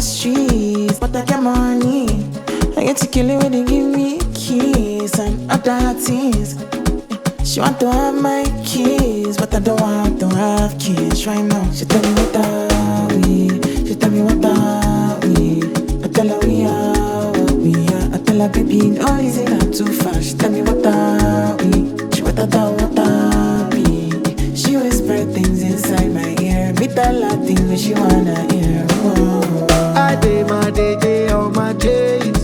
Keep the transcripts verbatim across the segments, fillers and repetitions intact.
streets, but I get money. I get to kill it when they give me keys and other things. She want to have my keys, but I don't want to have kids right now. She tell me what are we? She tell me what are we? I tell her we are what we are. I tell her baby, no, is it not too fast? She tell me what are we? She what I do, what are we? She whisper things inside my ear. Me tell her things that she wanna hear. Oh. I day my day day on my days.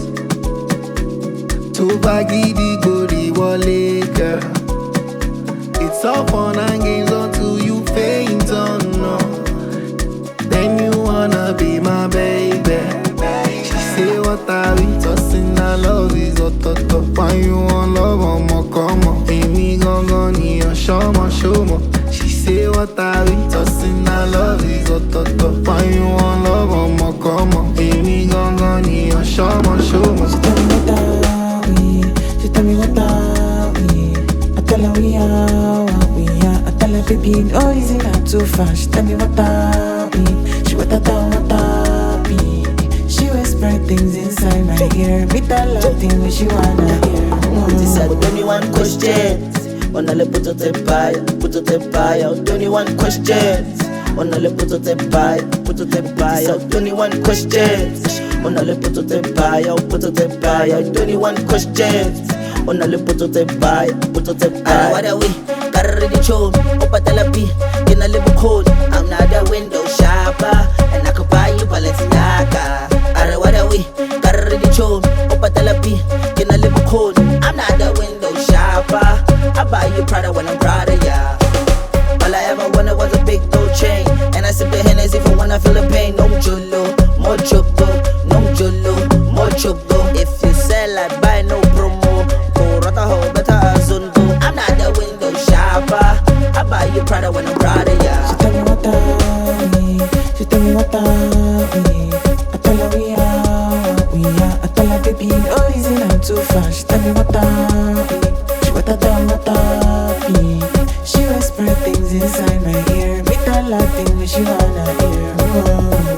To baggy the body wale, girl. It's all fun and games until you faint on no. Then you wanna be my baby. She say what are we tossing? I love is what to top. Why you want love on my come on? Amy gon' gon' need a show more, show more. She say what are we tossing? I love is what to top. Why you want love on my come on? Amy gon' gon' need a show more, show more. She tell me what are we? She tell me what are we? I tell her we are what we are. I tell her baby, no, is it not too fast? She tell me what are we? She what I do, what are we? She whisper things inside my ear. Me tell her things that she wanna hear. She said, twenty-one questions. On alle put out a pie, put out a pie out. twenty-one questions. On alle put out a pie, put out a pie out. twenty-one questions. On alle put out a pie out, put out a pie out. twenty-one questions. On alle put out a pie, put out a pie. What are we? Carry the show, up at Telepi. In a little cold, I'm not a window shopper. And I could buy you Balenciaga. Are what are we? Carry the show, up at Telepi. In a little cold, I'm not a window shopper. I buy you Prada when I'm proud of ya. All I ever wanted was a big gold chain, and I sip the Hennessy for when I feel the pain. No jolo, more choco, no jolo, more choco. If you sell, I buy no promo. Go rata ho, better azundo. I'm not the window shopper. I buy you Prada when I'm proud of ya. She tell me what are we? She tell me what are we? I tell her we are what we are. I tell her baby, no, is it not too fast? She tell me what are we? She what I do, what are we? She whisper things inside my ear. Me tell her things that she wanna hear. Oh.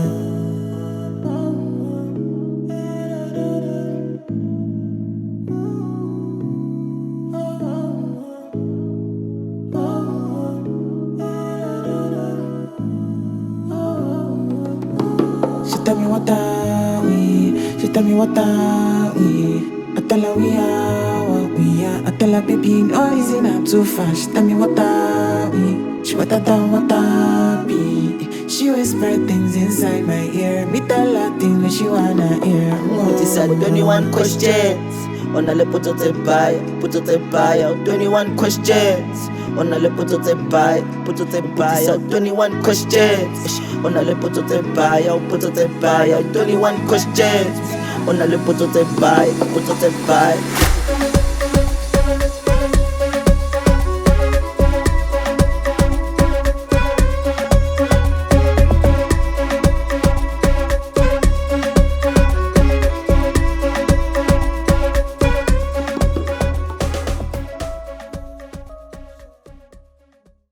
She tell me what are we? She tell me what are we? I tell her we are what we are. I tell her baby, no, is it not too fast? She tell me what are we? She what I do, what are we? She whisper things inside my ear. Me tell her things that she wanna hear. Oh. She said twenty-one questions. On alle put out a pie, put out a pie out. twenty-one questions. On alle put out a pie, put out a pie out. twenty-one questions. On alle put out a pie out, put out a pie out. twenty-one questions. On alle put out a pie, put out a pie.